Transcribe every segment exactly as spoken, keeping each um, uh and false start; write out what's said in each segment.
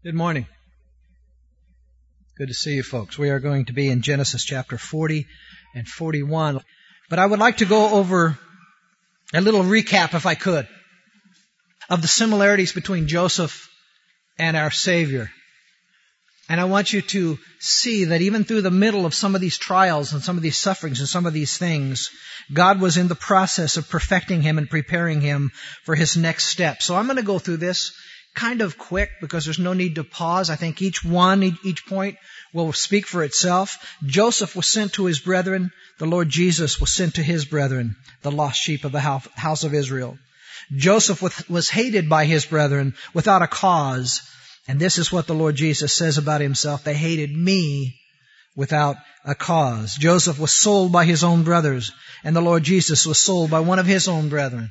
Good morning. Good to see you folks. We are going to be in Genesis chapter forty and forty-one. But I would like to go over a little recap, if I could, of the similarities between Joseph and our Savior. And I want you to see that even through the middle of some of these trials and some of these sufferings and some of these things, God was in the process of perfecting him and preparing him for his next step. So I'm going to go through this kind of quick because there's no need to pause. I think each one, each point will speak for itself. Joseph was sent to his brethren. The Lord Jesus was sent to his brethren, the lost sheep of the house of Israel. Joseph was hated by his brethren without a cause. And this is what the Lord Jesus says about himself. They hated me without a cause. Joseph was sold by his own brothers, and the Lord Jesus was sold by one of his own brethren.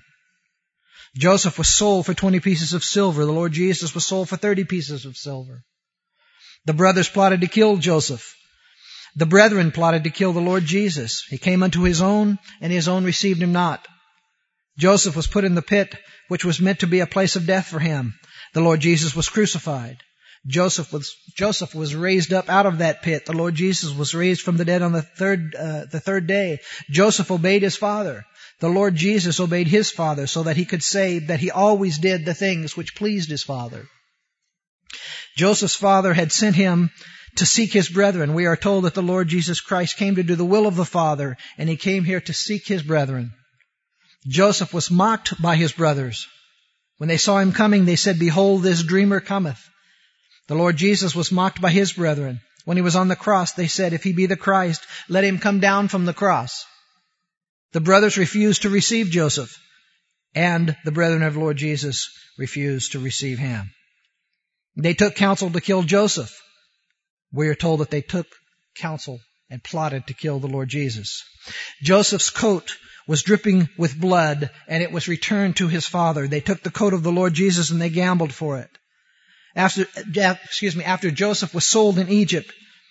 Joseph was sold for twenty pieces of silver. The Lord Jesus was sold for thirty pieces of silver. The brothers plotted to kill Joseph. The brethren plotted to kill the Lord Jesus. He came unto his own, and his own received him not. Joseph was put in the pit, which was meant to be a place of death for him. The Lord Jesus was crucified. Joseph was, Joseph was raised up out of that pit. The Lord Jesus was raised from the dead on the third, uh, the third day. Joseph obeyed his father. The Lord Jesus obeyed his father so that he could say that he always did the things which pleased his father. Joseph's father had sent him to seek his brethren. We are told that the Lord Jesus Christ came to do the will of the Father, and he came here to seek his brethren. Joseph was mocked by his brothers. When they saw him coming, they said, "Behold, this dreamer cometh." The Lord Jesus was mocked by his brethren. When he was on the cross, they said, "If he be the Christ, let him come down from the cross." The brothers refused to receive Joseph, and the brethren of the Lord Jesus refused to receive him. They took counsel to kill Joseph. We are told that they took counsel and plotted to kill the Lord Jesus. Joseph's coat was dripping with blood, and it was returned to his father. They took the coat of the Lord Jesus and they gambled for it. After, excuse me, after Joseph was sold in Egypt,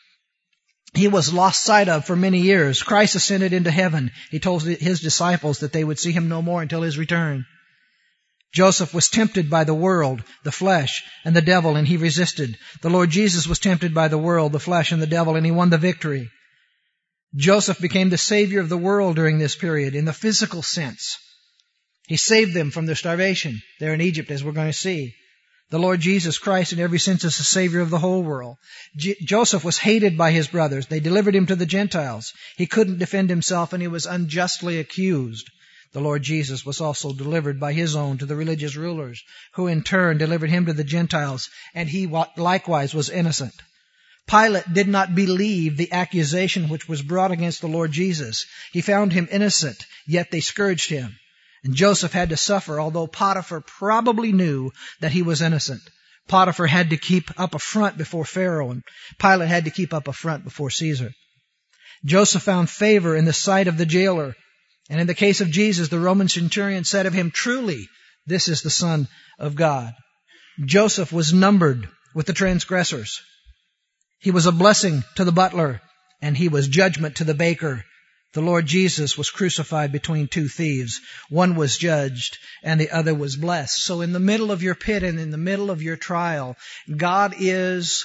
he was lost sight of for many years. Christ ascended into heaven. He told his disciples that they would see him no more until his return. Joseph was tempted by the world, the flesh, and the devil, and he resisted. The Lord Jesus was tempted by the world, the flesh, and the devil, and he won the victory. Joseph became the savior of the world during this period in the physical sense. He saved them from their starvation there in Egypt, as we're going to see. The Lord Jesus Christ, in every sense, is the savior of the whole world. J- Joseph was hated by his brothers. They delivered him to the Gentiles. He couldn't defend himself, and he was unjustly accused. The Lord Jesus was also delivered by his own to the religious rulers, who in turn delivered him to the Gentiles, and he likewise was innocent. Pilate did not believe the accusation which was brought against the Lord Jesus. He found him innocent, yet they scourged him. And Joseph had to suffer, although Potiphar probably knew that he was innocent. Potiphar had to keep up a front before Pharaoh, and Pilate had to keep up a front before Caesar. Joseph found favor in the sight of the jailer. And in the case of Jesus, the Roman centurion said of him, "Truly, this is the Son of God." Joseph was numbered with the transgressors. He was a blessing to the butler, and he was judgment to the baker. The Lord Jesus was crucified between two thieves. One was judged, and the other was blessed. So in the middle of your pit and in the middle of your trial, God is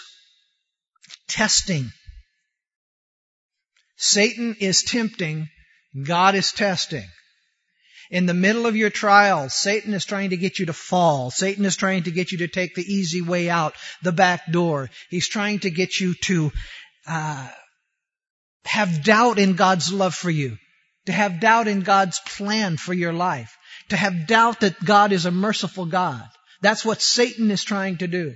testing. Satan is tempting. God is testing. In the middle of your trial, Satan is trying to get you to fall. Satan is trying to get you to take the easy way out, the back door. He's trying to get you to uh, have doubt in God's love for you, to have doubt in God's plan for your life, to have doubt that God is a merciful God. That's what Satan is trying to do.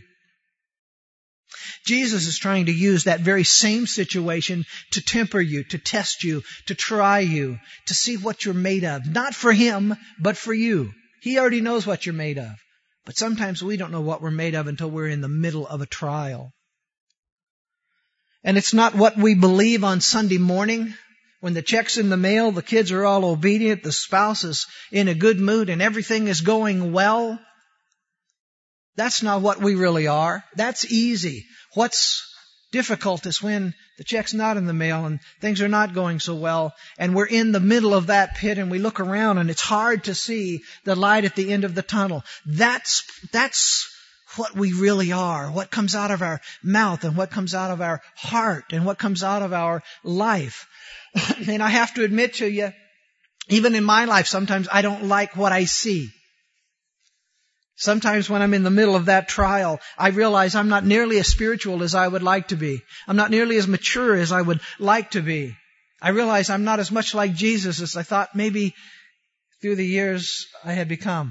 Jesus is trying to use that very same situation to temper you, to test you, to try you, to see what you're made of. Not for him, but for you. He already knows what you're made of. But sometimes we don't know what we're made of until we're in the middle of a trial. And it's not what we believe on Sunday morning. When the check's in the mail, the kids are all obedient, the spouse is in a good mood, and everything is going well. That's not what we really are. That's easy. What's difficult is when the check's not in the mail and things are not going so well, and we're in the middle of that pit and we look around and it's hard to see the light at the end of the tunnel. That's, that's what we really are, what comes out of our mouth and what comes out of our heart and what comes out of our life. And I have to admit to you, even in my life, sometimes I don't like what I see. Sometimes when I'm in the middle of that trial, I realize I'm not nearly as spiritual as I would like to be. I'm not nearly as mature as I would like to be. I realize I'm not as much like Jesus as I thought maybe through the years I had become.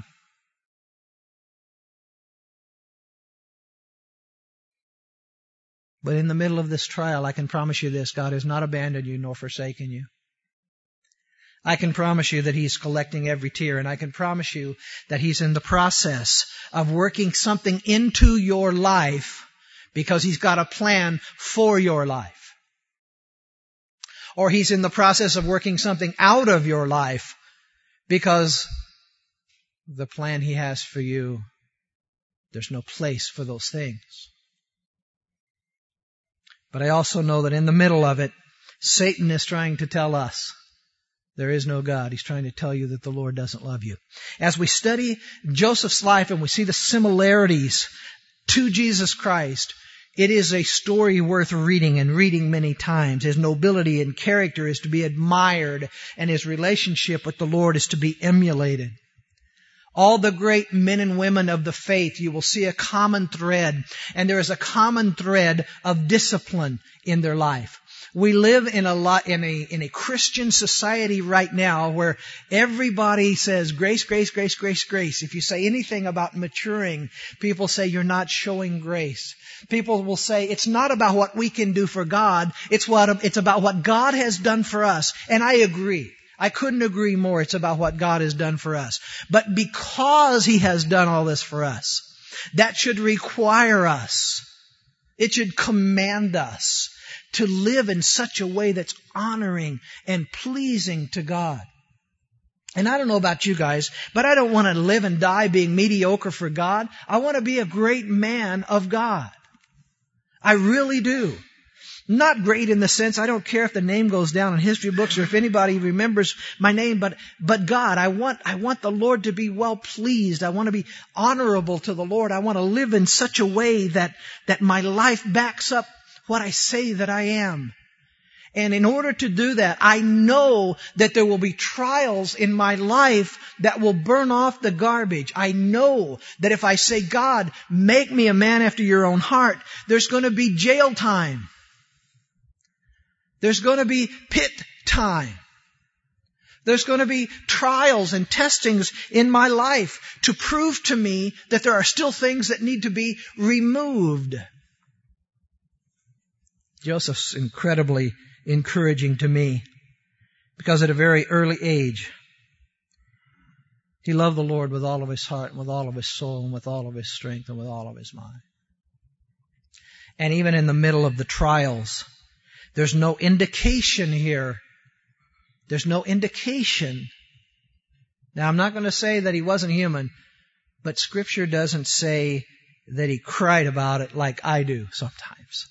But in the middle of this trial, I can promise you this: God has not abandoned you nor forsaken you. I can promise you that He's collecting every tear, and I can promise you that He's in the process of working something into your life because He's got a plan for your life. Or He's in the process of working something out of your life because the plan He has for you, there's no place for those things. But I also know that in the middle of it, Satan is trying to tell us there is no God. He's trying to tell you that the Lord doesn't love you. As we study Joseph's life and we see the similarities to Jesus Christ, it is a story worth reading and reading many times. His nobility and character is to be admired, and his relationship with the Lord is to be emulated. All the great men and women of the faith, you will see a common thread, and there is a common thread of discipline in their life. We live in a lot, in a, in a Christian society right now where everybody says grace, grace, grace, grace, grace. If you say anything about maturing, people say you're not showing grace. People will say it's not about what we can do for God. It's what, it's about what God has done for us. And I agree. I couldn't agree more. It's about what God has done for us. But because He has done all this for us, that should require us. It should command us to live in such a way that's honoring and pleasing to God. And I don't know about you guys, but I don't want to live and die being mediocre for God. I want to be a great man of God. I really do. Not great in the sense, I don't care if the name goes down in history books or if anybody remembers my name, but, but God, I want, I want the Lord to be well pleased. I want to be honorable to the Lord. I want to live in such a way that, that my life backs up what I say that I am. And in order to do that, I know that there will be trials in my life that will burn off the garbage. I know that if I say, God, make me a man after your own heart, there's going to be jail time. There's going to be pit time. There's going to be trials and testings in my life to prove to me that there are still things that need to be removed. Joseph's incredibly encouraging to me because at a very early age, he loved the Lord with all of his heart and with all of his soul and with all of his strength and with all of his mind. And even in the middle of the trials, there's no indication here. There's no indication. Now, I'm not going to say that he wasn't human, but Scripture doesn't say that he cried about it like I do sometimes.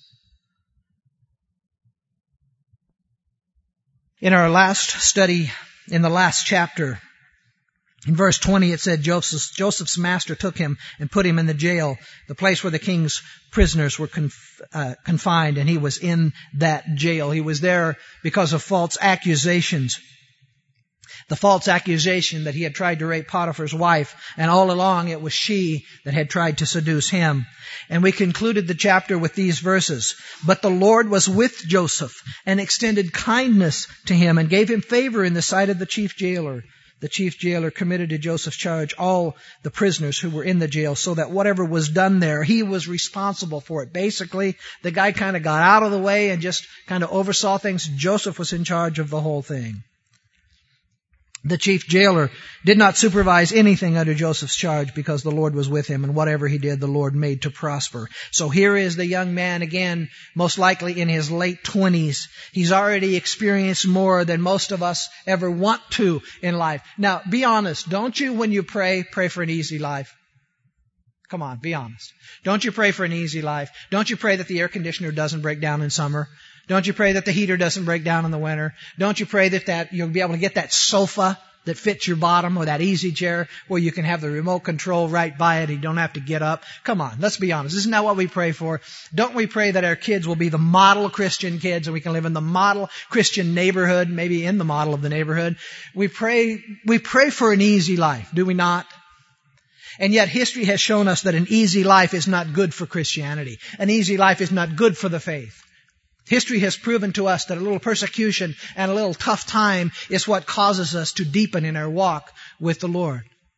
In our last study, in the last chapter, in verse twenty, it said Joseph's, Joseph's master took him and put him in the jail, the place where the king's prisoners were conf, uh, confined, and he was in that jail. He was there because of false accusations. The false accusation that he had tried to rape Potiphar's wife, and all along it was she that had tried to seduce him. And we concluded the chapter with these verses. But the Lord was with Joseph and extended kindness to him and gave him favor in the sight of the chief jailer. The chief jailer committed to Joseph's charge all the prisoners who were in the jail, so that whatever was done there, he was responsible for it. Basically, the guy kind of got out of the way and just kind of oversaw things. Joseph was in charge of the whole thing. The chief jailer did not supervise anything under Joseph's charge because the Lord was with him, and whatever he did, the Lord made to prosper. So here is the young man again, most likely in his late twenties. He's already experienced more than most of us ever want to in life. Now, be honest. Don't you, when you pray, pray for an easy life? Come on, be honest. Don't you pray for an easy life? Don't you pray that the air conditioner doesn't break down in summer? Don't you pray that the heater doesn't break down in the winter? Don't you pray that, that you'll be able to get that sofa that fits your bottom, or that easy chair where you can have the remote control right by it and you don't have to get up. Come on, let's be honest. Isn't that what we pray for? Don't we pray that our kids will be the model Christian kids and we can live in the model Christian neighborhood, maybe in the model of the neighborhood? We pray, we pray for an easy life, do we not? And yet history has shown us that an easy life is not good for Christianity. An easy life is not good for the faith. History has proven to us that a little persecution and a little tough time is what causes us to deepen in our walk with the Lord.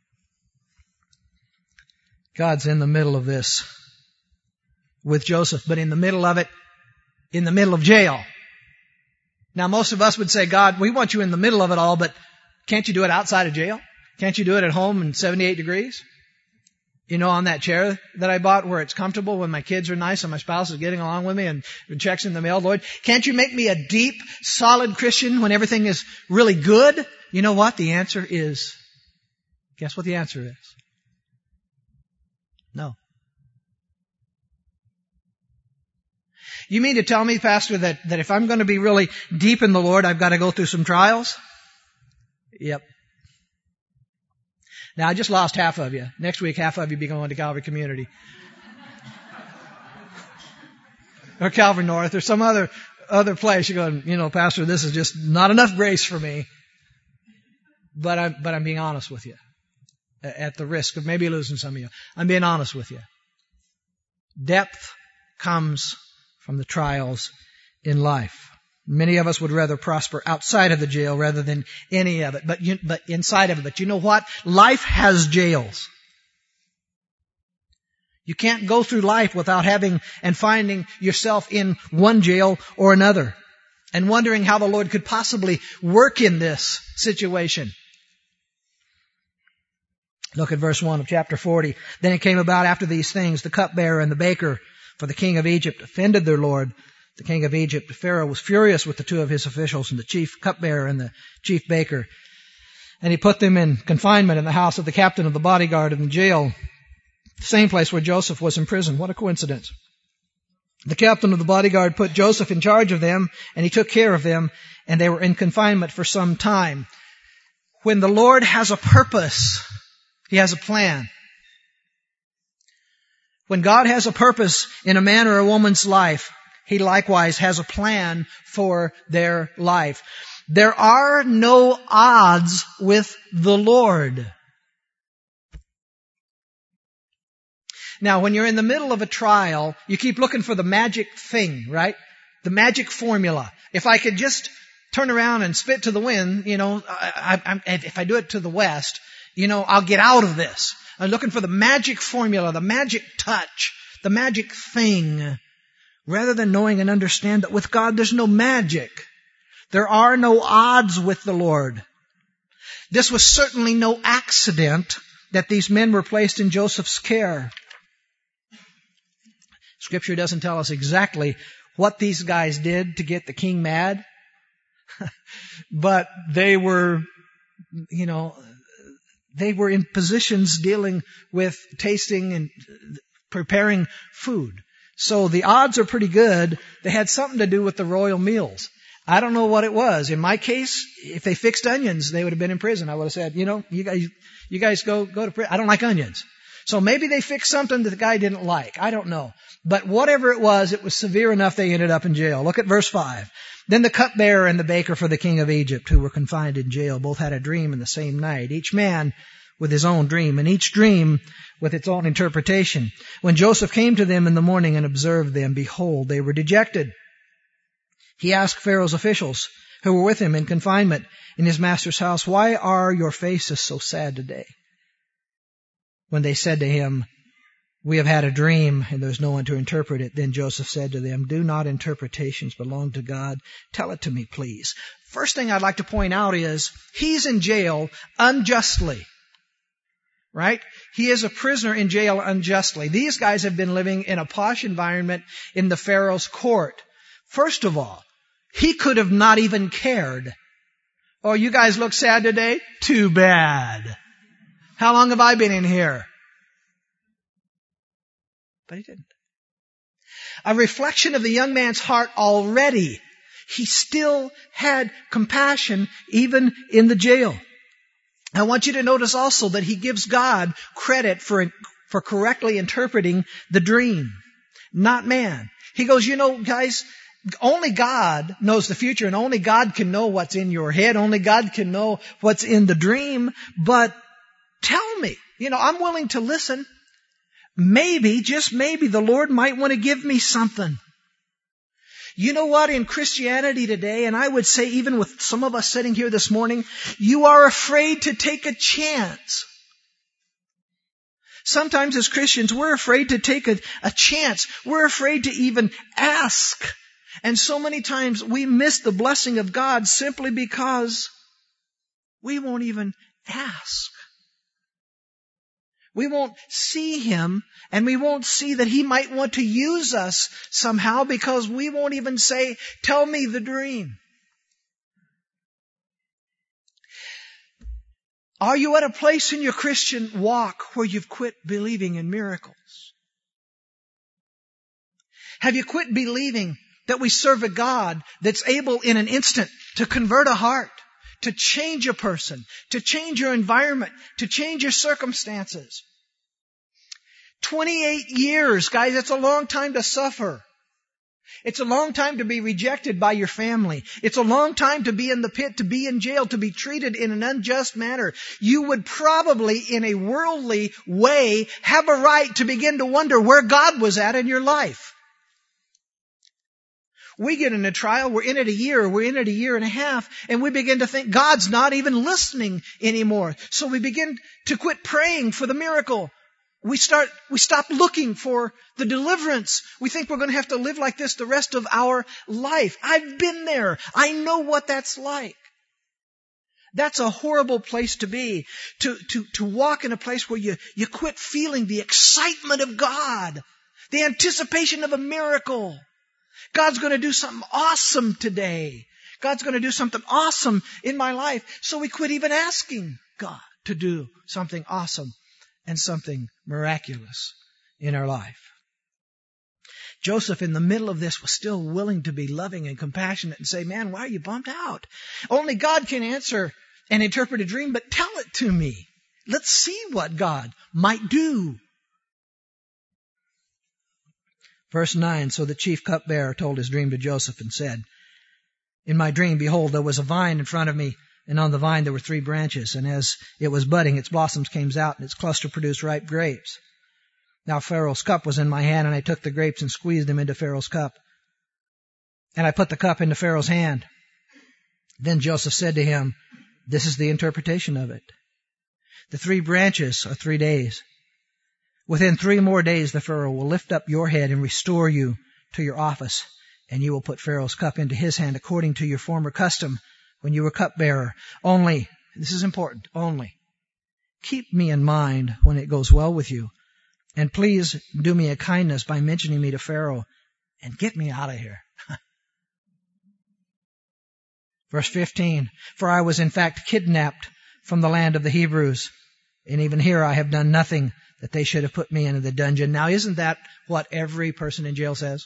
God's in the middle of this with Joseph, but in the middle of it, in the middle of jail. Now most of us would say, God, we want you in the middle of it all, but can't you do it outside of jail? Can't you do it at home in seventy-eight degrees? You know, on that chair that I bought where it's comfortable when my kids are nice and my spouse is getting along with me and checks in the mail. Lord, can't you make me a deep, solid Christian when everything is really good? You know what? The answer is, guess what the answer is? No. You mean to tell me, Pastor, that, that if I'm going to be really deep in the Lord, I've got to go through some trials? Yep. Now, I just lost half of you. Next week, half of you be going to Calvary Community. Or Calvary North, or some other other place. You're going, you know, Pastor, this is just not enough grace for me. But I'm, but I'm being honest with you. At the risk of maybe losing some of you. I'm being honest with you. Depth comes from the trials in life. Many of us would rather prosper outside of the jail rather than any of it, but you, but inside of it. But you know what? Life has jails. You can't go through life without having and finding yourself in one jail or another and wondering how the Lord could possibly work in this situation. Look at verse one of chapter forty. Then it came about after these things, the cupbearer and the baker for the king of Egypt offended their Lord, the king of Egypt. Pharaoh was furious with the two of his officials, and the chief cupbearer and the chief baker. And he put them in confinement in the house of the captain of the bodyguard in the jail, the same place where Joseph was in prison. What a coincidence. The captain of the bodyguard put Joseph in charge of them, and he took care of them, and they were in confinement for some time. When the Lord has a purpose, He has a plan. When God has a purpose in a man or a woman's life, He likewise has a plan for their life. There are no odds with the Lord. Now, when you're in the middle of a trial, you keep looking for the magic thing, right? The magic formula. If I could just turn around and spit to the wind, you know, I, I, if I do it to the west, you know, I'll get out of this. I'm looking for the magic formula, the magic touch, the magic thing. Rather than knowing and understand that with God there's no magic. There are no odds with the Lord. This was certainly no accident that these men were placed in Joseph's care. Scripture doesn't tell us exactly what these guys did to get the king mad. But they were, you know, they were in positions dealing with tasting and preparing food. So the odds are pretty good. They had something to do with the royal meals. I don't know what it was. In my case, if they fixed onions, they would have been in prison. I would have said, you know, you guys, you guys go, go to prison. I don't like onions. So maybe they fixed something that the guy didn't like. I don't know. But whatever it was, it was severe enough they ended up in jail. Look at verse five. Then the cupbearer and the baker for the king of Egypt, who were confined in jail, both had a dream in the same night, each man with his own dream, and each dream with its own interpretation. When Joseph came to them in the morning and observed them, behold, they were dejected. He asked Pharaoh's officials, who were with him in confinement in his master's house, why are your faces so sad today? When they said to him, we have had a dream, and there's no one to interpret it. Then Joseph said to them, do not interpretations belong to God? Tell it to me, please. First thing I'd like to point out is, he's in jail unjustly. Right? He is a prisoner in jail unjustly. These guys have been living in a posh environment in the Pharaoh's court. First of all, he could have not even cared. Oh, you guys look sad today? Too bad. How long have I been in here? But he didn't. A reflection of the young man's heart already. He still had compassion even in the jail. I want you to notice also that he gives God credit for, for correctly interpreting the dream, not man. He goes, you know, guys, only God knows the future, and only God can know what's in your head. Only God can know what's in the dream. But tell me, you know, I'm willing to listen. Maybe, just maybe, the Lord might want to give me something. You know what? In Christianity today, and I would say even with some of us sitting here this morning, you are afraid to take a chance. Sometimes as Christians, we're afraid to take a, a chance. We're afraid to even ask. And so many times we miss the blessing of God simply because we won't even ask. We won't see Him, and we won't see that He might want to use us somehow because we won't even say, tell me the dream. Are you at a place in your Christian walk where you've quit believing in miracles? Have you quit believing that we serve a God that's able in an instant to convert a heart, to change a person, to change your environment, to change your circumstances? twenty-eight years, guys, it's a long time to suffer. It's a long time to be rejected by your family. It's a long time to be in the pit, to be in jail, to be treated in an unjust manner. You would probably, in a worldly way, have a right to begin to wonder where God was at in your life. We get in a trial, we're in it a year, we're in it a year and a half, and we begin to think God's not even listening anymore. So we begin to quit praying for the miracle. We start, we stop looking for the deliverance. We think we're going to have to live like this the rest of our life. I've been there. I know what that's like. That's a horrible place to be. To, to, to walk in a place where you, you quit feeling the excitement of God, the anticipation of a miracle. God's going to do something awesome today. God's going to do something awesome in my life. So we quit even asking God to do something awesome and something miraculous in our life. Joseph, in the middle of this, was still willing to be loving and compassionate and say, man, why are you bummed out? Only God can answer and interpret a dream, but tell it to me. Let's see what God might do. Verse nine, so the chief cupbearer told his dream to Joseph and said, in my dream, behold, there was a vine in front of me, and on the vine there were three branches, and as it was budding, its blossoms came out, and its cluster produced ripe grapes. Now Pharaoh's cup was in my hand, and I took the grapes and squeezed them into Pharaoh's cup. And I put the cup into Pharaoh's hand. Then Joseph said to him, this is the interpretation of it. The three branches are three days. Within three more days, the Pharaoh will lift up your head and restore you to your office, and you will put Pharaoh's cup into his hand according to your former custom when you were cupbearer. Only, this is important, only, keep me in mind when it goes well with you, and please do me a kindness by mentioning me to Pharaoh and get me out of here. Verse fifteen, for I was in fact kidnapped from the land of the Hebrews, and even here I have done nothing that they should have put me into the dungeon. Now, isn't that what every person in jail says?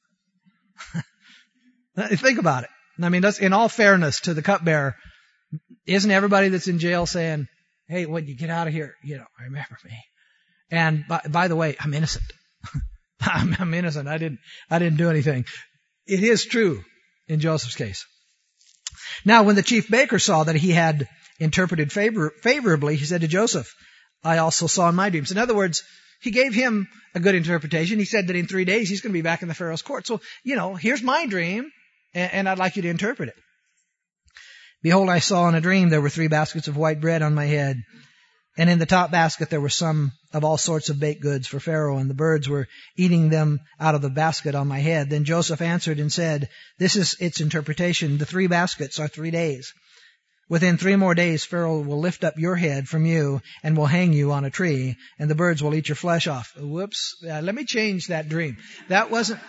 Think about it. I mean, that's in all fairness to the cupbearer. Isn't everybody that's in jail saying, hey, when you get out of here, you know, remember me. And by, by the way, I'm innocent. I'm, I'm innocent. I didn't, I didn't do anything. It is true in Joseph's case. Now, when the chief baker saw that he had interpreted favor, favorably, he said to Joseph, I also saw in my dreams. In other words, he gave him a good interpretation. He said that in three days he's going to be back in the Pharaoh's court. So, you know, here's my dream, and, and I'd like you to interpret it. Behold, I saw in a dream there were three baskets of white bread on my head, and in the top basket there were some of all sorts of baked goods for Pharaoh, and the birds were eating them out of the basket on my head. Then Joseph answered and said, this is its interpretation. The three baskets are three days. Within three more days, Pharaoh will lift up your head from you and will hang you on a tree, and the birds will eat your flesh off. Whoops. Uh, let me change that dream. That wasn't...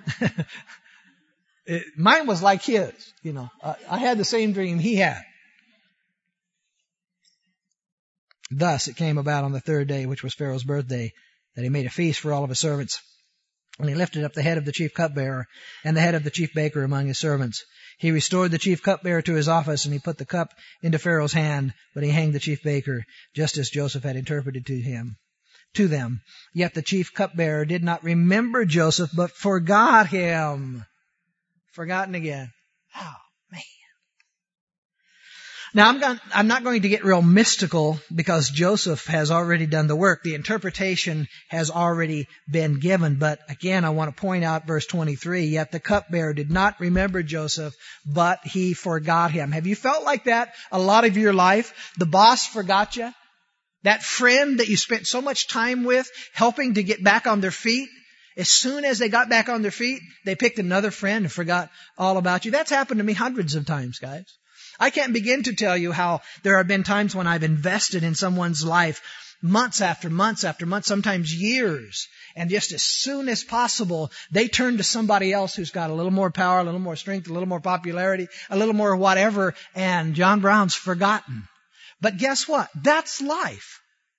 it, mine was like his, you know. Uh, I had the same dream he had. Thus it came about on the third day, which was Pharaoh's birthday, that he made a feast for all of his servants. And he lifted up the head of the chief cupbearer and the head of the chief baker among his servants. He restored the chief cupbearer to his office, and he put the cup into Pharaoh's hand, but he hanged the chief baker, just as Joseph had interpreted to him, to them. Yet the chief cupbearer did not remember Joseph, but forgot him. Forgotten again. Oh, man. Now, I'm, going, I'm not going to get real mystical because Joseph has already done the work. The interpretation has already been given. But again, I want to point out verse twenty-three. Yet the cupbearer did not remember Joseph, but he forgot him. Have you felt like that a lot of your life? The boss forgot you? That friend that you spent so much time with, helping to get back on their feet? As soon as they got back on their feet, they picked another friend and forgot all about you. That's happened to me hundreds of times, guys. I can't begin to tell you how there have been times when I've invested in someone's life months after months after months, sometimes years. And just as soon as possible, they turn to somebody else who's got a little more power, a little more strength, a little more popularity, a little more whatever, and John Brown's forgotten. But guess what? That's life.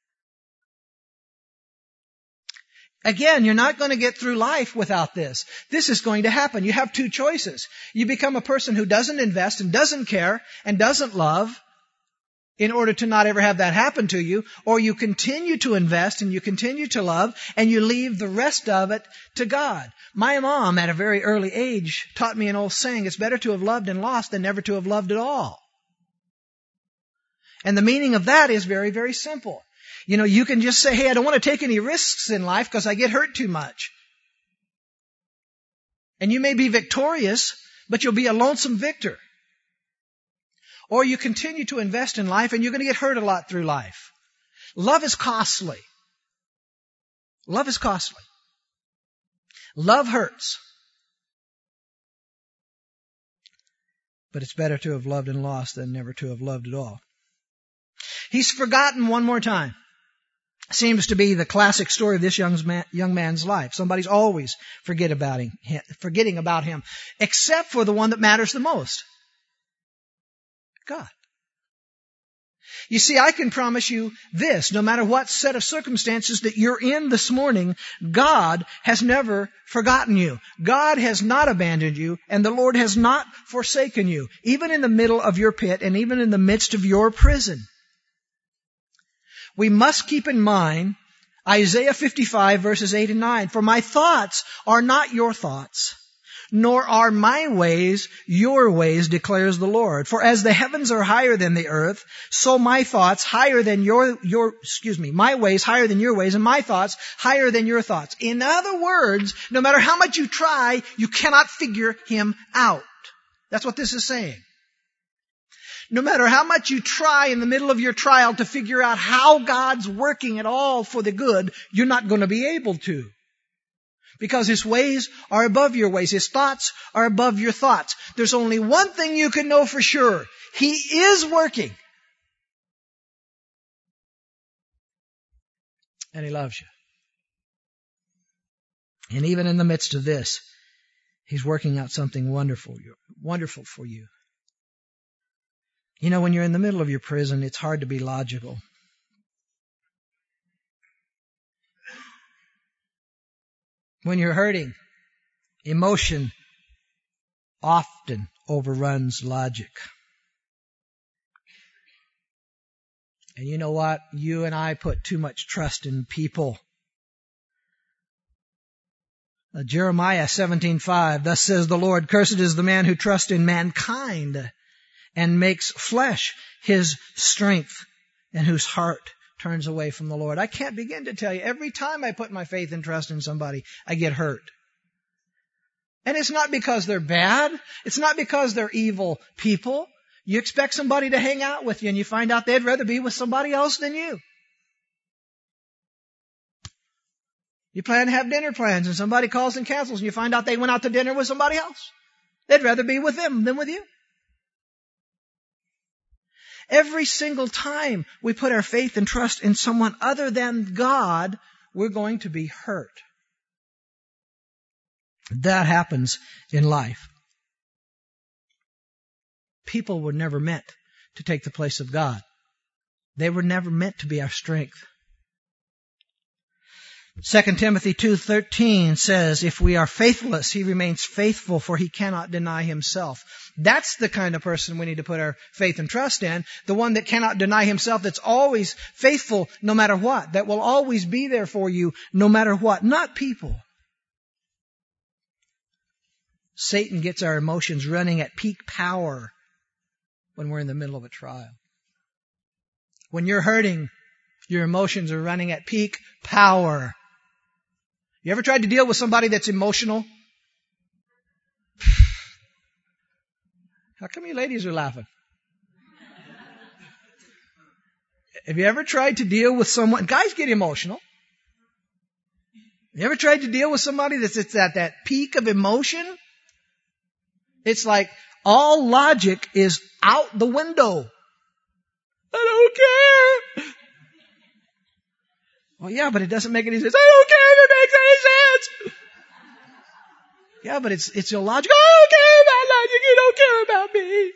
Again, you're not going to get through life without this. This is going to happen. You have two choices. You become a person who doesn't invest and doesn't care and doesn't love in order to not ever have that happen to you, or you continue to invest and you continue to love and you leave the rest of it to God. My mom, at a very early age, taught me an old saying, it's better to have loved and lost than never to have loved at all. And the meaning of that is very, very simple. You know, you can just say, hey, I don't want to take any risks in life because I get hurt too much. And you may be victorious, but you'll be a lonesome victor. Or you continue to invest in life and you're going to get hurt a lot through life. Love is costly. Love is costly. Love hurts. But it's better to have loved and lost than never to have loved at all. He's forgotten one more time. Seems to be the classic story of this young, man, young man's life. Somebody's always forget about him, forgetting about him, except for the one that matters the most. God. You see, I can promise you this, no matter what set of circumstances that you're in this morning, God has never forgotten you. God has not abandoned you, and the Lord has not forsaken you, even in the middle of your pit and even in the midst of your prison. We must keep in mind Isaiah fifty-five verses eight and nine. For my thoughts are not your thoughts, nor are my ways your ways, declares the Lord. For as the heavens are higher than the earth, so my thoughts higher than your, your, excuse me, my ways higher than your ways, and my thoughts higher than your thoughts. In other words, no matter how much you try, you cannot figure him out. That's what this is saying. No matter how much you try in the middle of your trial to figure out how God's working it all for the good, you're not going to be able to. Because His ways are above your ways. His thoughts are above your thoughts. There's only one thing you can know for sure. He is working. And He loves you. And even in the midst of this, He's working out something wonderful, wonderful for you. You know, when you're in the middle of your prison, it's hard to be logical. When you're hurting, emotion often overruns logic. And you know what? You and I put too much trust in people. Uh, Jeremiah seventeen five, thus says the Lord, cursed is the man who trusts in mankind and makes flesh his strength, and whose heart turns away from the Lord. I can't begin to tell you, every time I put my faith and trust in somebody, I get hurt. And it's not because they're bad. It's not because they're evil people. You expect somebody to hang out with you, and you find out they'd rather be with somebody else than you. You plan to have dinner plans, and somebody calls and cancels, and you find out they went out to dinner with somebody else. They'd rather be with them than with you. Every single time we put our faith and trust in someone other than God, we're going to be hurt. That happens in life. People were never meant to take the place of God. They were never meant to be our strength. Second Timothy two thirteen says, if we are faithless, he remains faithful, for he cannot deny himself. That's the kind of person we need to put our faith and trust in. The one that cannot deny himself, that's always faithful no matter what. That will always be there for you no matter what. Not people. Satan gets our emotions running at peak power when we're in the middle of a trial. When you're hurting, your emotions are running at peak power. You ever tried to deal with somebody that's emotional? How come you ladies are laughing? Have you ever tried to deal with someone? Guys get emotional. You ever tried to deal with somebody that's it's at that peak of emotion? It's like all logic is out the window. I don't care. Well, yeah, but it doesn't make any sense. I don't care if it makes any sense. Yeah, but it's it's illogical. I don't care about logic. You don't care about me.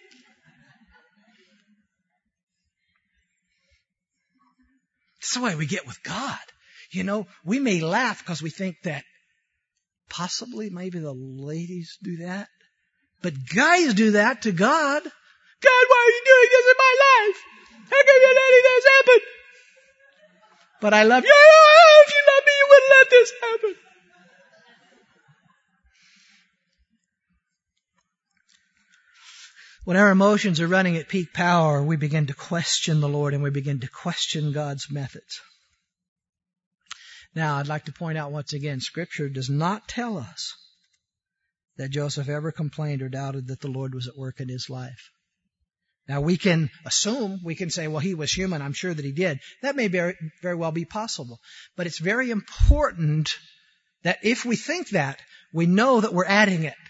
That's the way we get with God. You know, we may laugh because we think that possibly maybe the ladies do that. But guys do that to God. God, why are you doing this in my life? How come you're letting this happen? But I love you. Oh, if you love me, you wouldn't let this happen. When our emotions are running at peak power, we begin to question the Lord and we begin to question God's methods. Now, I'd like to point out once again, Scripture does not tell us that Joseph ever complained or doubted that the Lord was at work in his life. Now, we can assume, we can say, well, he was human. I'm sure that he did. That may very, very well be possible. But it's very important that if we think that, we know that we're adding it.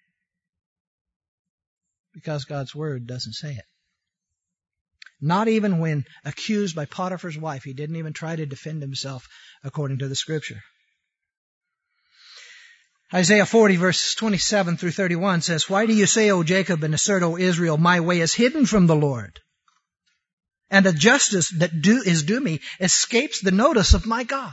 Because God's Word doesn't say it. Not even when accused by Potiphar's wife, he didn't even try to defend himself according to the Scripture. Isaiah forty verses twenty-seven through thirty-one says, why do you say, O Jacob, and assert, O Israel, my way is hidden from the Lord, and the justice that do, is due me escapes the notice of my God?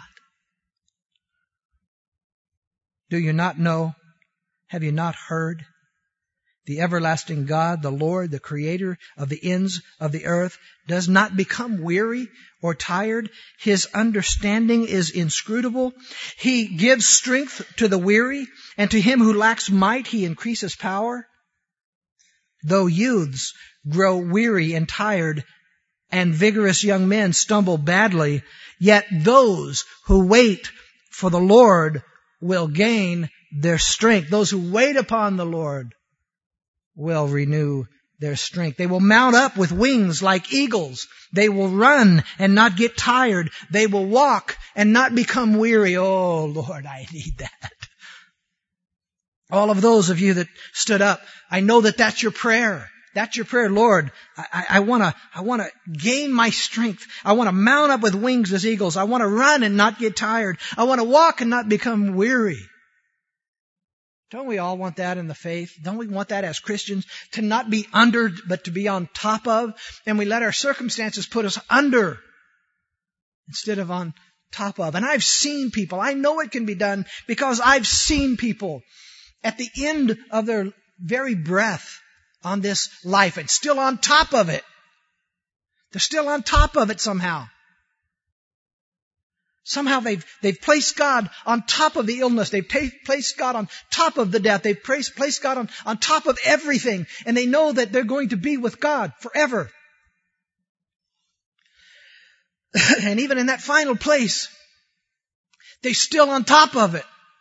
Do you not know? Have you not heard? The everlasting God, the Lord, the Creator of the ends of the earth, does not become weary or tired. His understanding is inscrutable. He gives strength to the weary, and to him who lacks might he increases power. Though youths grow weary and tired, and vigorous young men stumble badly, yet those who wait for the Lord will gain their strength. Those who wait upon the Lord will renew their strength. They will mount up with wings like eagles. They will run and not get tired. They will walk and not become weary. Oh, Lord, I need that. All of those of you that stood up, I know that that's your prayer. That's your prayer. Lord, I, I want to I want to gain my strength. I want to mount up with wings as eagles. I want to run and not get tired. I want to walk and not become weary. Don't we all want that in the faith? Don't we want that as Christians? To not be under, but to be on top of? And we let our circumstances put us under instead of on top of. And I've seen people, I know it can be done because I've seen people at the end of their very breath on this life and still on top of it. They're still on top of it somehow. Somehow they've, they've placed God on top of the illness. They've ta- placed God on top of the death. They've placed, placed God on, on top of everything. And they know that they're going to be with God forever. And even in that final place, they're still on top of it.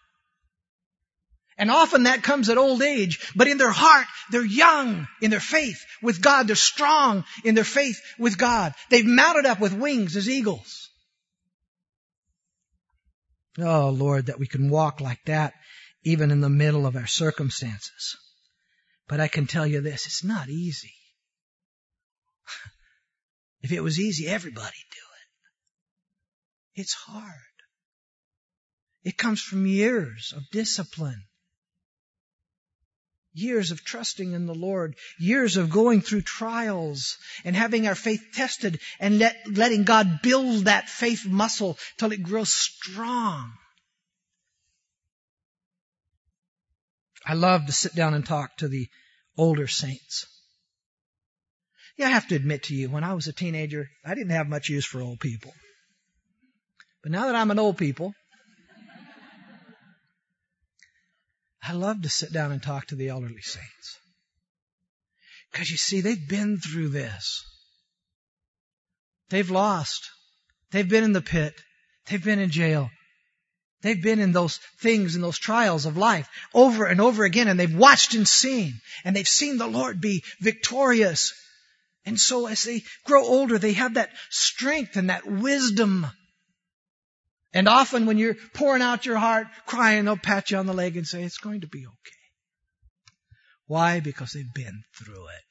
And often that comes at old age. But in their heart, they're young in their faith with God. They're strong in their faith with God. They've mounted up with wings as eagles. Oh, Lord, that we can walk like that even in the middle of our circumstances. But I can tell you this, it's not easy. If it was easy, everybody'd do it. It's hard. It comes from years of discipline. Years of trusting in the Lord. Years of going through trials and having our faith tested and let, letting God build that faith muscle till it grows strong. I love to sit down and talk to the older saints. Yeah, I have to admit to you, when I was a teenager, I didn't have much use for old people. But now that I'm an old people, I love to sit down and talk to the elderly saints. Because you see, they've been through this. They've lost. They've been in the pit. They've been in jail. They've been in those things and those trials of life over and over again, and they've watched and seen, and they've seen the Lord be victorious. And so as they grow older, they have that strength and that wisdom. And often when you're pouring out your heart, crying, they'll pat you on the leg and say, it's going to be okay. Why? Because they've been through it.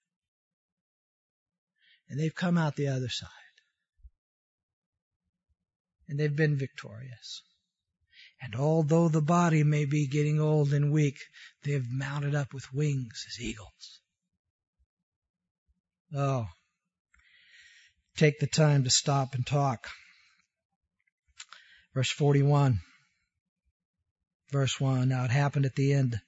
And they've come out the other side. And they've been victorious. And although the body may be getting old and weak, they've mounted up with wings as eagles. Oh, take the time to stop and talk. Verse forty-one. Verse one. Now it happened at the end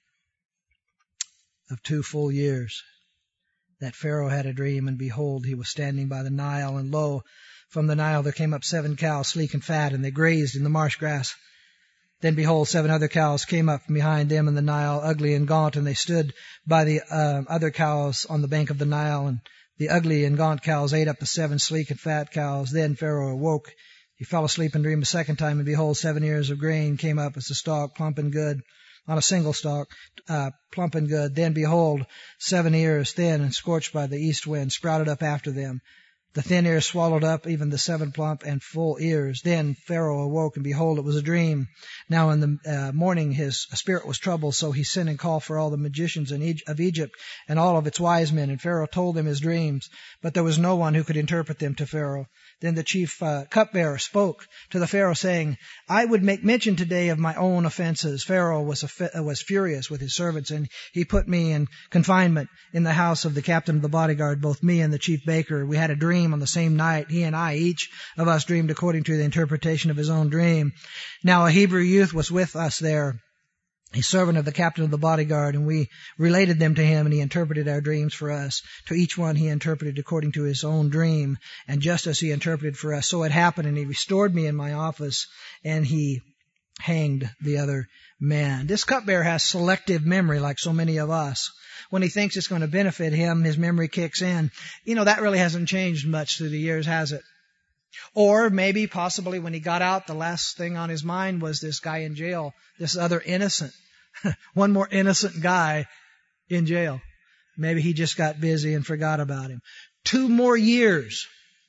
of two full years that Pharaoh had a dream, and behold, he was standing by the Nile, and lo, from the Nile there came up seven cows, sleek and fat, and they grazed in the marsh grass. Then behold, seven other cows came up from behind them in the Nile, ugly and gaunt, and they stood by the uh, other cows on the bank of the Nile, and the ugly and gaunt cows ate up the seven sleek and fat cows. Then Pharaoh awoke. He fell asleep and dreamed a second time, and behold, seven ears of grain came up as a stalk, plump and good, on a single stalk, uh, plump and good. Then behold, seven ears, thin and scorched by the east wind, sprouted up after them. The thin ears swallowed up even the seven plump and full ears. Then Pharaoh awoke, and behold, it was a dream. Now in the uh, morning his spirit was troubled, so he sent and called for all the magicians in Egypt, of Egypt and all of its wise men. And Pharaoh told them his dreams, but there was no one who could interpret them to Pharaoh. Then the chief uh, cupbearer spoke to the Pharaoh, saying, I would make mention today of my own offenses. Pharaoh was a, was furious with his servants, and he put me in confinement in the house of the captain of the bodyguard, both me and the chief baker. We had a dream on the same night. He and I, each of us, dreamed according to the interpretation of his own dream. Now a Hebrew youth was with us there, a servant of the captain of the bodyguard, and we related them to him, and he interpreted our dreams for us. To each one he interpreted according to his own dream, and just as he interpreted for us, so it happened, and he restored me in my office, and he hanged the other man. This cupbearer has selective memory, like so many of us. When he thinks it's going to benefit him, his memory kicks in. You know, that really hasn't changed much through the years, has it? Or maybe, possibly, when he got out, the last thing on his mind was this guy in jail, this other innocent, one more innocent guy in jail. Maybe he just got busy and forgot about him. Two more years,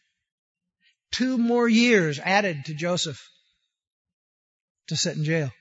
two more years added to Joseph to sit in jail.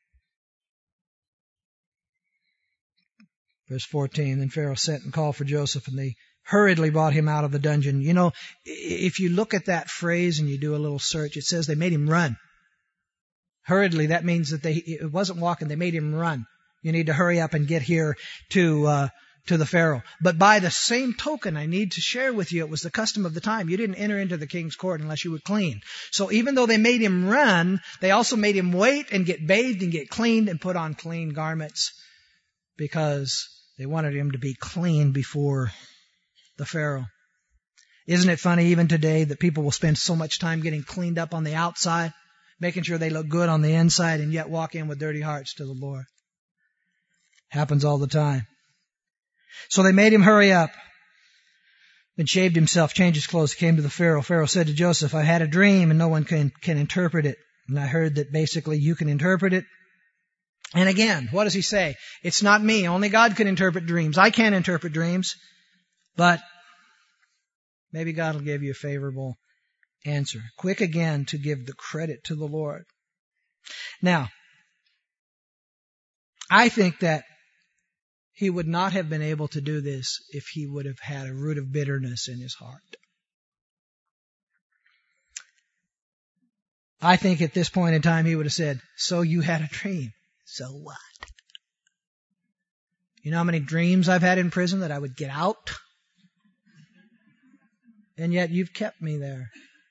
Verse fourteen, then Pharaoh sent and called for Joseph, and they hurriedly brought him out of the dungeon. You know, if you look at that phrase and you do a little search, it says they made him run. Hurriedly, that means that they, it wasn't walking, they made him run. You need to hurry up and get here to, uh, to the Pharaoh. But by the same token, I need to share with you, it was the custom of the time. You didn't enter into the king's court unless you were clean. So even though they made him run, they also made him wait and get bathed and get cleaned and put on clean garments, because they wanted him to be clean before the Pharaoh. Isn't it funny even today that people will spend so much time getting cleaned up on the outside, making sure they look good on the inside, and yet walk in with dirty hearts to the Lord? Happens all the time. So they made him hurry up, then shaved himself, changed his clothes, came to the Pharaoh. Pharaoh said to Joseph, I had a dream and no one can, can interpret it. And I heard that basically you can interpret it. And again, what does he say? It's not me. Only God can interpret dreams. I can't interpret dreams. But maybe God will give you a favorable answer. Quick again to give the credit to the Lord. Now, I think that he would not have been able to do this if he would have had a root of bitterness in his heart. I think at this point in time he would have said, so you had a dream. So what? You know how many dreams I've had in prison that I would get out? And yet you've kept me there.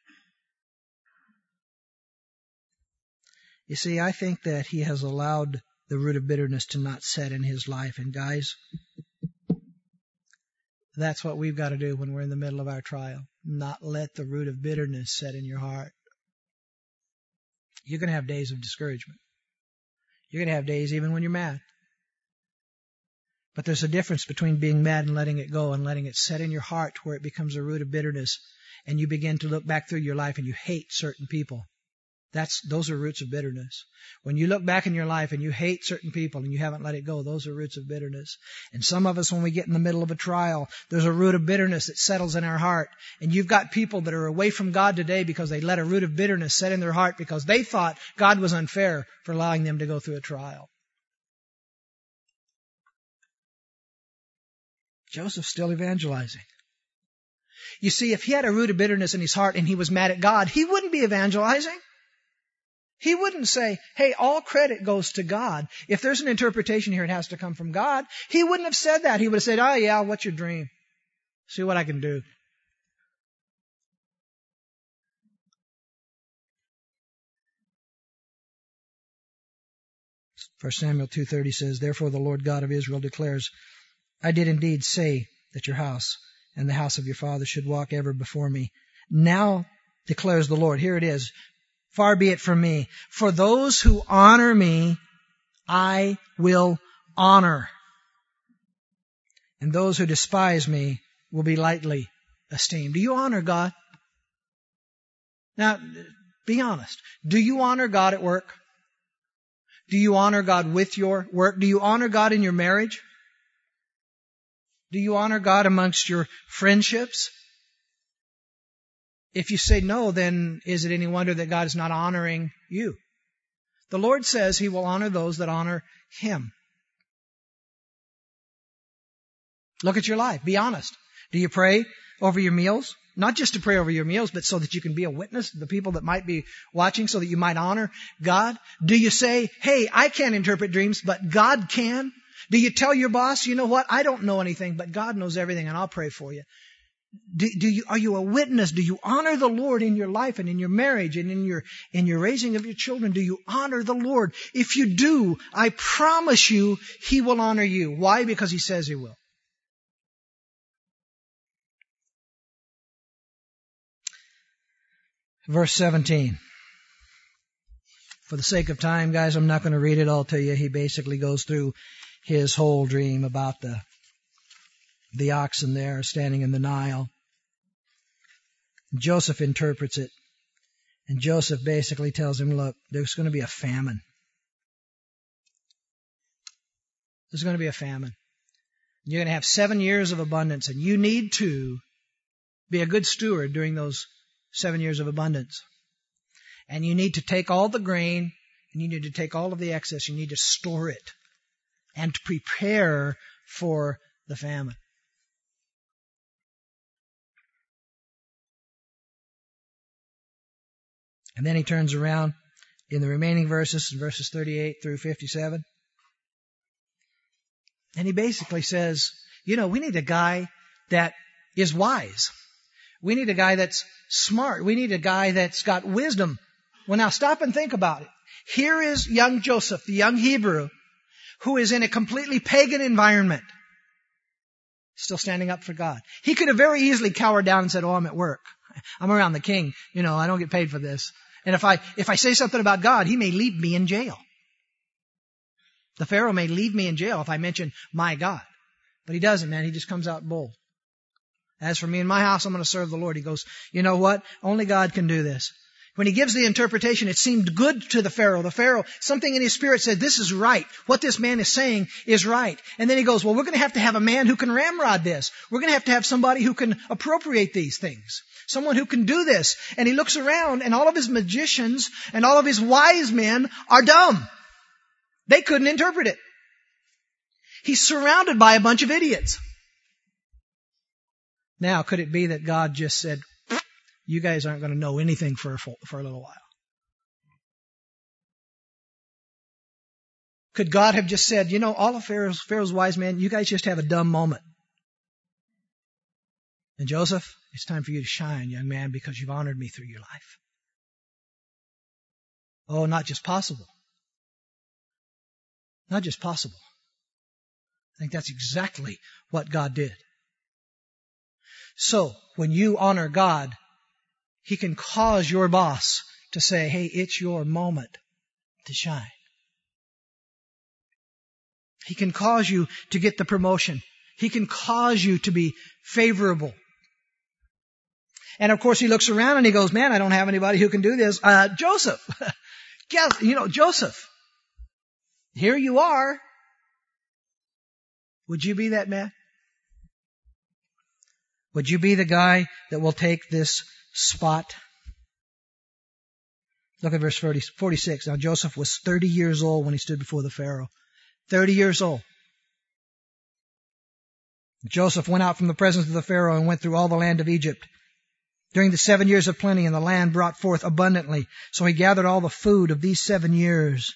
You see, I think that he has allowed the root of bitterness to not set in his life. And guys, that's what we've got to do when we're in the middle of our trial. Not let the root of bitterness set in your heart. You're going to have days of discouragement. You're going to have days even when you're mad. But there's a difference between being mad and letting it go and letting it set in your heart where it becomes a root of bitterness and you begin to look back through your life and you hate certain people. That's, those are roots of bitterness. When you look back in your life and you hate certain people and you haven't let it go, those are roots of bitterness. And some of us, when we get in the middle of a trial, there's a root of bitterness that settles in our heart. And you've got people that are away from God today because they let a root of bitterness set in their heart because they thought God was unfair for allowing them to go through a trial. Joseph's still evangelizing. You see, if he had a root of bitterness in his heart and he was mad at God, he wouldn't be evangelizing. He wouldn't say, hey, all credit goes to God. If there's an interpretation here, it has to come from God. He wouldn't have said that. He would have said, oh yeah, what's your dream? See what I can do. First Samuel two thirty says, therefore the Lord God of Israel declares, I did indeed say that your house and the house of your father should walk ever before me. Now declares the Lord, here it is, far be it from me. For those who honor me, I will honor. And those who despise me will be lightly esteemed. Do you honor God? Now, be honest. Do you honor God at work? Do you honor God with your work? Do you honor God in your marriage? Do you honor God amongst your friendships? If you say no, then is it any wonder that God is not honoring you? The Lord says He will honor those that honor Him. Look at your life. Be honest. Do you pray over your meals? Not just to pray over your meals, but so that you can be a witness to the people that might be watching, so that you might honor God. Do you say, hey, I can't interpret dreams, but God can? Do you tell your boss, you know what, I don't know anything, but God knows everything and I'll pray for you? Do, do you, are you a witness? Do you honor the Lord in your life and in your marriage and in your, in your raising of your children? Do you honor the Lord? If you do, I promise you, He will honor you. Why? Because He says He will. Verse seventeen. For the sake of time, guys, I'm not going to read it all to you. He basically goes through his whole dream about the the oxen there standing in the Nile. Joseph interprets it. And Joseph basically tells him, look, there's going to be a famine. There's going to be a famine. You're going to have seven years of abundance, and you need to be a good steward during those seven years of abundance. And you need to take all the grain, and you need to take all of the excess. You need to store it and to prepare for the famine. And then he turns around in the remaining verses, verses thirty-eight through fifty-seven. And he basically says, you know, we need a guy that is wise. We need a guy that's smart. We need a guy that's got wisdom. Well, now stop and think about it. Here is young Joseph, the young Hebrew, who is in a completely pagan environment, still standing up for God. He could have very easily cowered down and said, oh, I'm at work. I'm around the king. You know, I don't get paid for this. And if I, if I say something about God, he may leave me in jail. The Pharaoh may leave me in jail if I mention my God. But he doesn't, man. He just comes out bold. As for me and my house, I'm going to serve the Lord. He goes, you know what? Only God can do this. When he gives the interpretation, it seemed good to the Pharaoh. The Pharaoh, something in his spirit said, this is right. What this man is saying is right. And then he goes, well, we're going to have to have a man who can ramrod this. We're going to have to have somebody who can appropriate these things. Someone who can do this. And he looks around, and all of his magicians and all of his wise men are dumb. They couldn't interpret it. He's surrounded by a bunch of idiots. Now, could it be that God just said, you guys aren't going to know anything for a, for a little while? Could God have just said, you know, all of Pharaoh's, Pharaoh's wise men, you guys just have a dumb moment. And Joseph, it's time for you to shine, young man, because you've honored me through your life. Oh, not just possible. Not just possible. I think that's exactly what God did. So, when you honor God, He can cause your boss to say, hey, it's your moment to shine. He can cause you to get the promotion. He can cause you to be favorable. And of course, he looks around and he goes, man, I don't have anybody who can do this. Uh, Joseph. Guess, you know, Joseph. Here you are. Would you be that man? Would you be the guy that will take this spot? Look at verse forty-six. Now Joseph was thirty years old when he stood before the Pharaoh. thirty years old. Joseph went out from the presence of the Pharaoh and went through all the land of Egypt. During the seven years of plenty, and the land brought forth abundantly. So he gathered all the food of these seven years.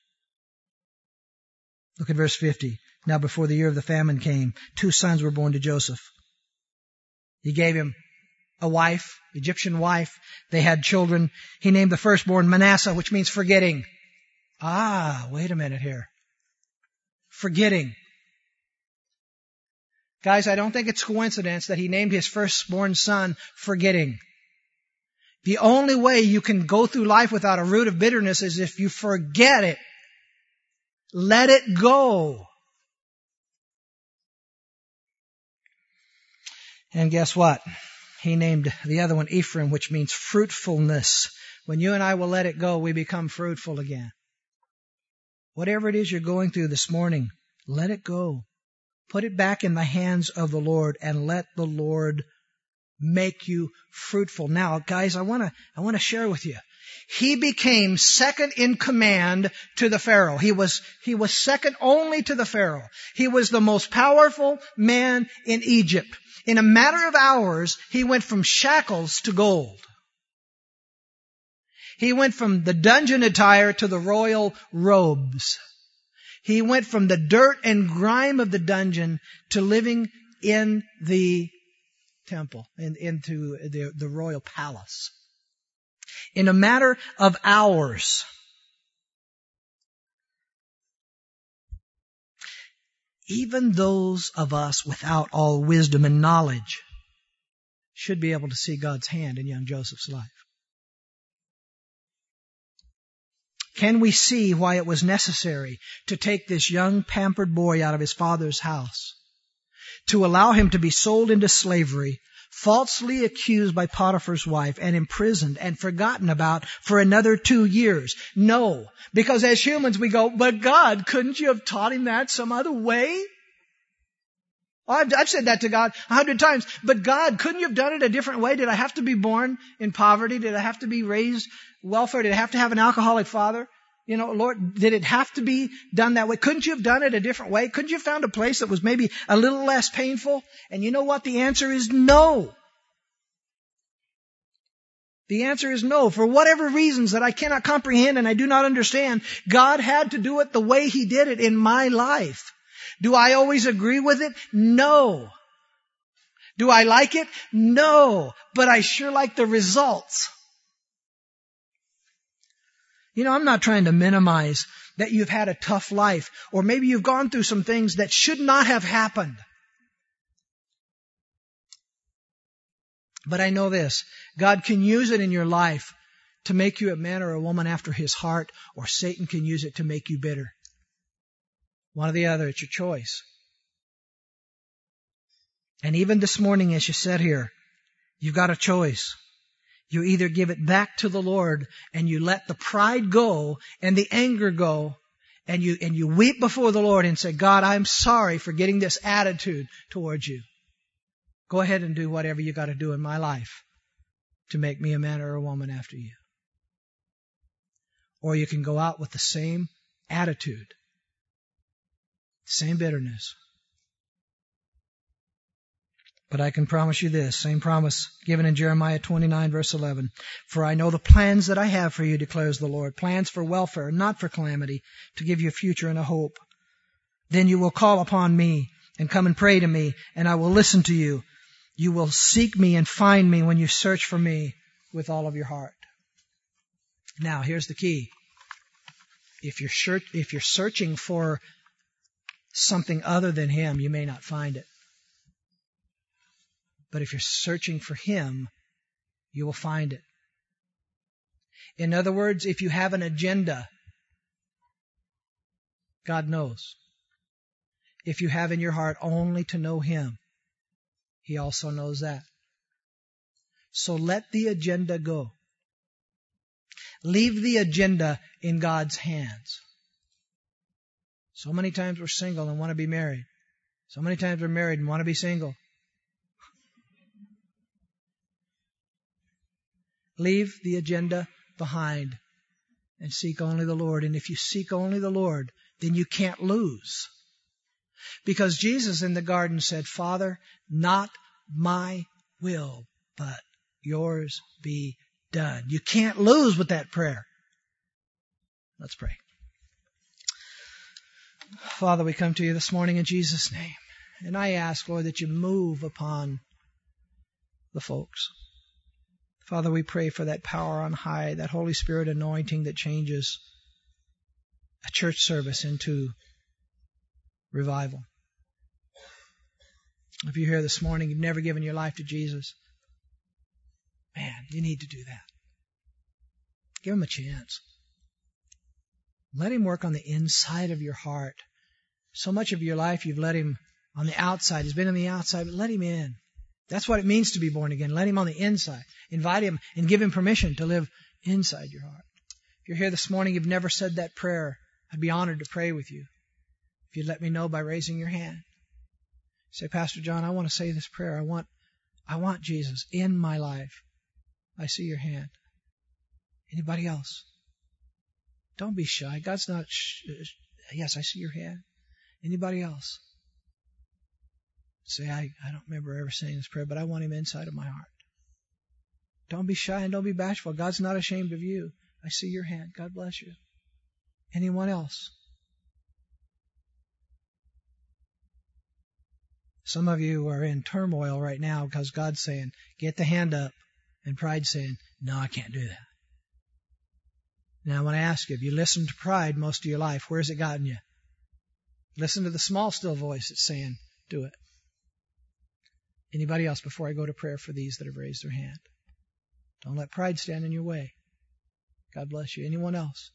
Look at verse fifty. Now before the year of the famine came, two sons were born to Joseph. He gave him a wife, Egyptian wife. They had children. He named the firstborn Manasseh, which means forgetting. Ah, wait a minute here. Forgetting. Guys, I don't think it's coincidence that he named his firstborn son forgetting. The only way you can go through life without a root of bitterness is if you forget it. Let it go. And guess what? He named the other one Ephraim, which means fruitfulness. When you and I will let it go, we become fruitful again. Whatever it is you're going through this morning, let it go. Put it back in the hands of the Lord and let the Lord make you fruitful. Now, guys, I want to I want to share with you. He became second in command to the Pharaoh. He was he was second only to the Pharaoh. He was the most powerful man in Egypt. In a matter of hours, he went from shackles to gold. He went from the dungeon attire to the royal robes. He went from the dirt and grime of the dungeon to living in the temple, in, into the, the royal palace. In a matter of hours. Even those of us without all wisdom and knowledge should be able to see God's hand in young Joseph's life. Can we see why it was necessary to take this young pampered boy out of his father's house, to allow him to be sold into slavery, falsely accused by Potiphar's wife, and imprisoned and forgotten about for another two years? No, because as humans we go, but God, couldn't you have taught him that some other way? I've, I've said that to God a hundred times. But God, couldn't you have done it a different way? Did I have to be born in poverty? Did I have to be raised welfare? Did I have to have an alcoholic father? You know, Lord, did it have to be done that way? Couldn't you have done it a different way? Couldn't you have found a place that was maybe a little less painful? And you know what? The answer is no. The answer is no. For whatever reasons that I cannot comprehend and I do not understand, God had to do it the way He did it in my life. Do I always agree with it? No. Do I like it? No. But I sure like the results. You know, I'm not trying to minimize that you've had a tough life, or maybe you've gone through some things that should not have happened. But I know this, God can use it in your life to make you a man or a woman after His heart, or Satan can use it to make you bitter. One or the other, it's your choice. And even this morning, as you sit here, you've got a choice. You either give it back to the Lord and you let the pride go and the anger go, and you and you weep before the Lord and say, God, I'm sorry for getting this attitude towards you. Go ahead and do whatever you got to do in my life to make me a man or a woman after you. Or you can go out with the same attitude, same bitterness. But I can promise you this, same promise given in Jeremiah twenty-nine, verse eleven. For I know the plans that I have for you, declares the Lord, plans for welfare, not for calamity, to give you a future and a hope. Then you will call upon me and come and pray to me, and I will listen to you. You will seek me and find me when you search for me with all of your heart. Now, here's the key. If you're, search, if you're searching for something other than Him, you may not find it. But if you're searching for Him, you will find it. In other words, if you have an agenda, God knows. If you have in your heart only to know Him, He also knows that. So let the agenda go. Leave the agenda in God's hands. So many times we're single and want to be married. So many times we're married and want to be single. Leave the agenda behind and seek only the Lord. And if you seek only the Lord, then you can't lose. Because Jesus in the garden said, Father, not my will, but yours be done. You can't lose with that prayer. Let's pray. Father, we come to you this morning in Jesus' name. And I ask, Lord, that you move upon the folks. Father, we pray for that power on high, that Holy Spirit anointing that changes a church service into revival. If you're here this morning, you've never given your life to Jesus, man, you need to do that. Give Him a chance. Let Him work on the inside of your heart. So much of your life you've let Him on the outside. He's been on the outside, but let Him in. That's what it means to be born again. Let Him on the inside. Invite Him and give Him permission to live inside your heart. If you're here this morning, you've never said that prayer, I'd be honored to pray with you. If you'd let me know by raising your hand. Say, Pastor John, I want to say this prayer. I want, I want Jesus in my life. I see your hand. Anybody else? Don't be shy. God's not, sh- yes, I see your hand. Anybody else? Say, I, I don't remember ever saying this prayer, but I want Him inside of my heart. Don't be shy and don't be bashful. God's not ashamed of you. I see your hand. God bless you. Anyone else? Some of you are in turmoil right now because God's saying, get the hand up. And pride saying, no, I can't do that. Now I want to ask you, if you listened to pride most of your life, where's it gotten you? Listen to the small, still voice that's saying, do it. Anybody else before I go to prayer for these that have raised their hand? Don't let pride stand in your way. God bless you. Anyone else?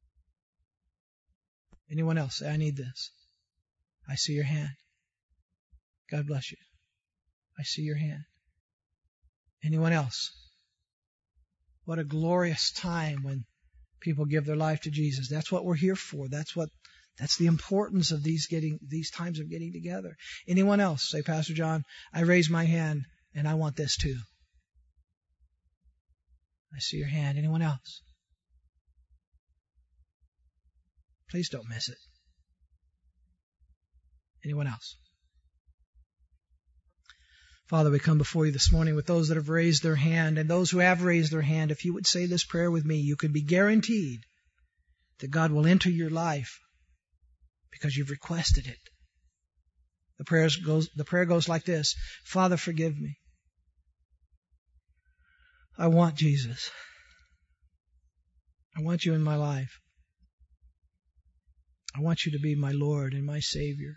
Anyone else? Say, I need this. I see your hand. God bless you. I see your hand. Anyone else? What a glorious time when people give their life to Jesus. That's what we're here for. That's what, that's the importance of these getting, these times of getting together. Anyone else? Say, Pastor John, I raise my hand and I want this too. I see your hand. Anyone else? Please don't miss it. Anyone else? Father, we come before you this morning with those that have raised their hand, and those who have raised their hand. If you would say this prayer with me, you can be guaranteed that God will enter your life because you've requested it. The prayer goes, the prayer goes like this. Father, forgive me. I want Jesus. I want you in my life. I want you to be my Lord and my Savior.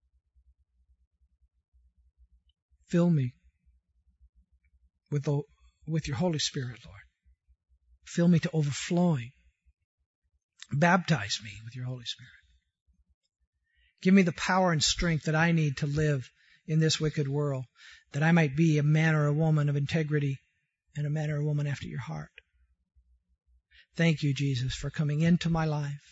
Fill me with the, with your Holy Spirit, Lord. Fill me to overflowing. Baptize me with your Holy Spirit. Give me the power and strength that I need to live in this wicked world, that I might be a man or a woman of integrity and a man or a woman after your heart. Thank you, Jesus, for coming into my life.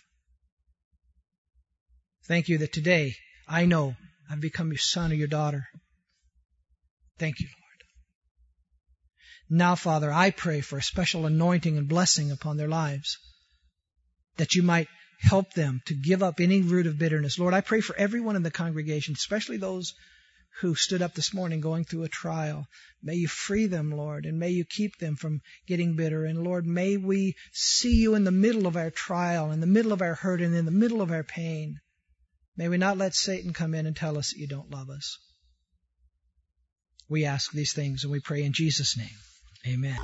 Thank you that today I know I've become your son or your daughter. Thank you, Lord. Now, Father, I pray for a special anointing and blessing upon their lives, that you might help them to give up any root of bitterness. Lord, I pray for everyone in the congregation, especially those who stood up this morning going through a trial. May you free them, Lord, and may you keep them from getting bitter. And Lord, may we see you in the middle of our trial, in the middle of our hurt, and in the middle of our pain. May we not let Satan come in and tell us that you don't love us. We ask these things and we pray in Jesus' name. Amen.